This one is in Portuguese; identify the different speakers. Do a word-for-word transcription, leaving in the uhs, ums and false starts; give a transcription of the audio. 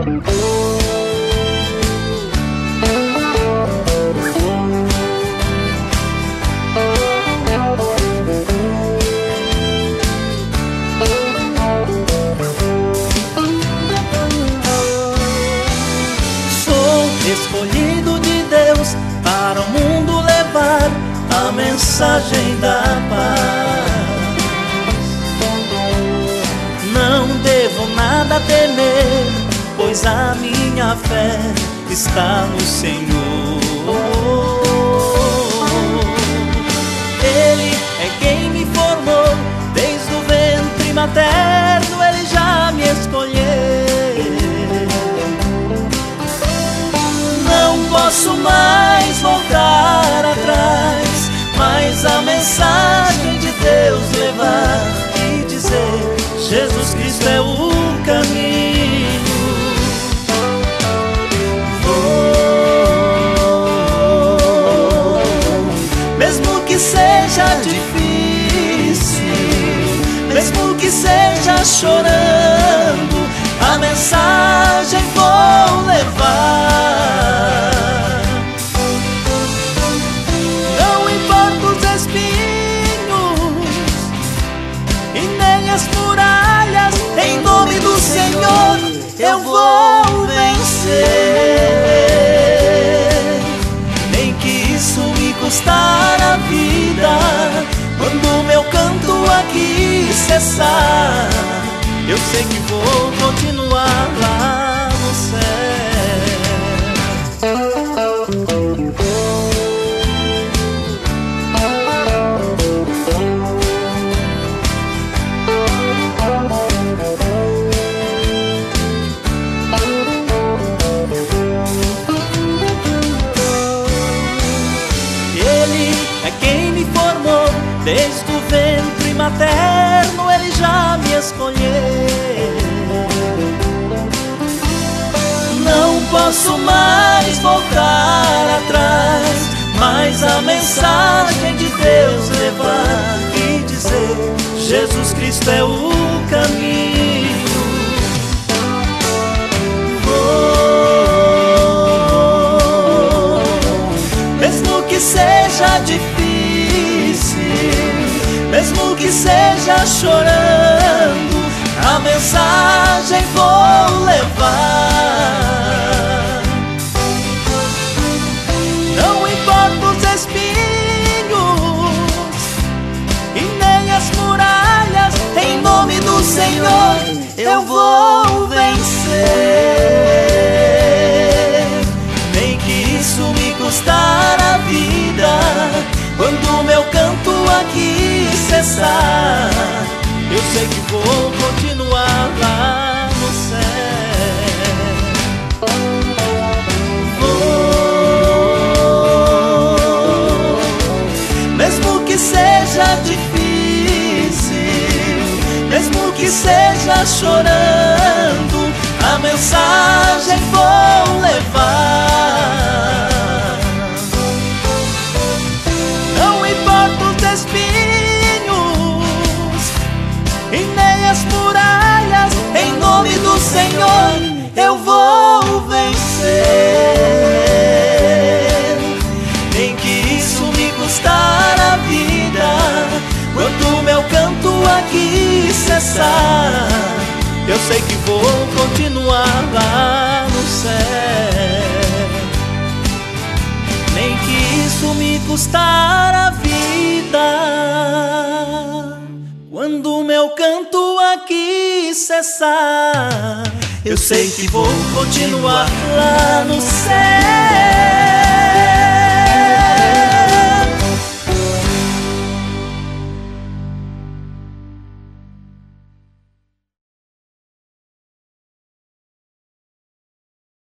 Speaker 1: Escolhido de Deus para o mundo levar a mensagem da paz. Não devo nada temer, pois a minha fé está no Senhor. Ele é quem me formou desde o ventre materno, Ele já me escolheu. Não posso mais voltar atrás, mas a mensagem de Deus levar e dizer: Jesus Cristo é o caminho. Oh, mesmo que seja difícil, mesmo que seja chorando, a mensagem vou levar. Não importa os espinhos e nem as muralhas, em nome do Senhor eu vou vencer. Nem que isso me custar a vida, quando o meu canto aqui cessar, eu sei que vou continuar lá no céu. Ele é quem me formou desde o ventre materno, Ele já me escolheu. Não posso mais voltar atrás, mas a mensagem de Deus levar e dizer: Jesus Cristo é o caminho. Oh, mesmo que seja difícil, mesmo que seja chorando, a mensagem vou levar. Não importa os espinhos e nem as muralhas, em nome do Senhor eu vou vencer. Nem que isso me custar a vida, quando o meu canto aqui cessar, eu sei que vou continuar lá no céu. Oh, mesmo que seja difícil, mesmo que seja chorando, a mensagem vou levar. Não importa os espinhos e nem as muralhas, em nome do Senhor eu vou vencer. Nem que isso me custar a vida, quando o meu canto aqui cessar, eu sei que vou continuar lá no céu. Nem que isso me custar a vida, quando o meu canto aqui cessar, eu sei que vou continuar lá no céu.